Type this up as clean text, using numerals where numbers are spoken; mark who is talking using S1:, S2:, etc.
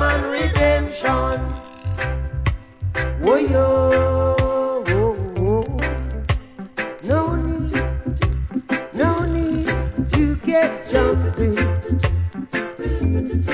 S1: man redemption. Oh yo, no need to get jumpy.